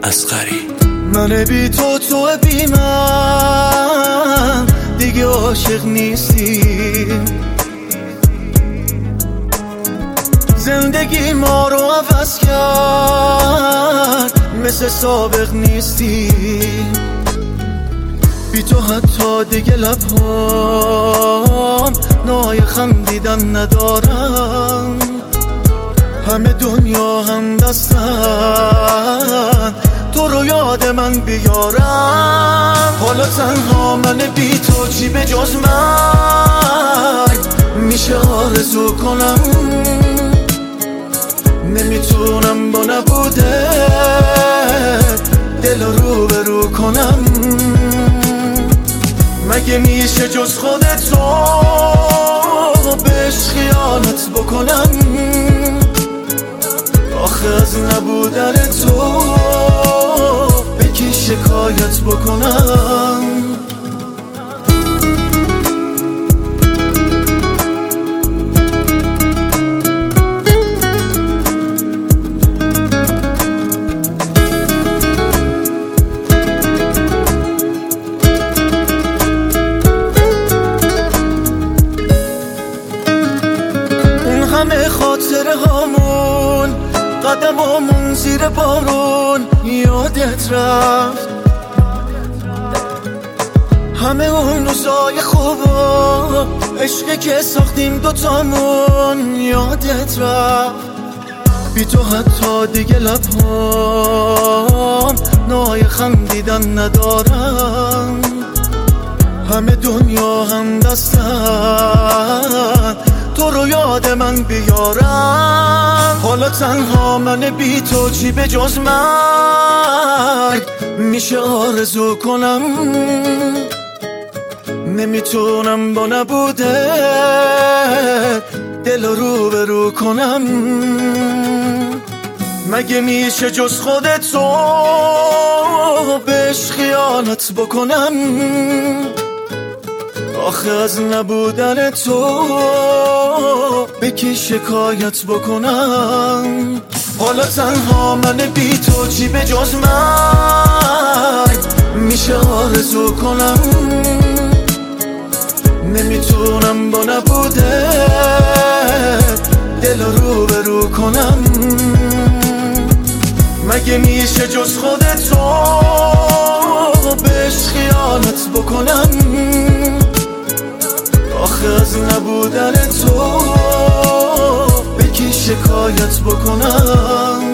اصغری. من بی تو بی من دیگه عاشق نیستیم، زندگی ما رو عوض کرد، مثل سابق نیستیم. بی تو حتی دیگه لبهام نای خندیدن ندارم، همه دنیا هم دستن تو رو یاد من بیارم. حالا تنها من بی تو چی به جز مرگ میشه آرزو کنم، نمیتونم با نبوده دل رو به رو کنم. مگه میشه جز خودتو بهش خیانت بکنم؟ آخه از نبودن تو به کی شکایت بکنم؟ همه خاطره هامون، قدمامون زیر بارون یادت رفت، همه اون روزای خوب و عشقی که ساختیم دوتامون یادت رفت. بی تو حتی دیگه لبهام نای خندیدن ندارم، همه دنیا هم دستن تو رو یاد من بیارم. حالا تنها من بی تو چی به جز مرگ میشه آرزو کنم؟ نمیتونم با نبوده دل رو به رو کنم. مگه میشه جز خودتو بهش خیانت بکنم؟ آخه از نبودن تو به کی شکایت بکنم؟ حالا تنها من بی تو چی به جز مرگ میشه آرزو کنم؟ نمیتونم با نبوده دل رو به رو کنم. مگه میشه جز خودتو بهش خیانت بکنم؟ آخه از نبودن تو به کی شکایت بکنم؟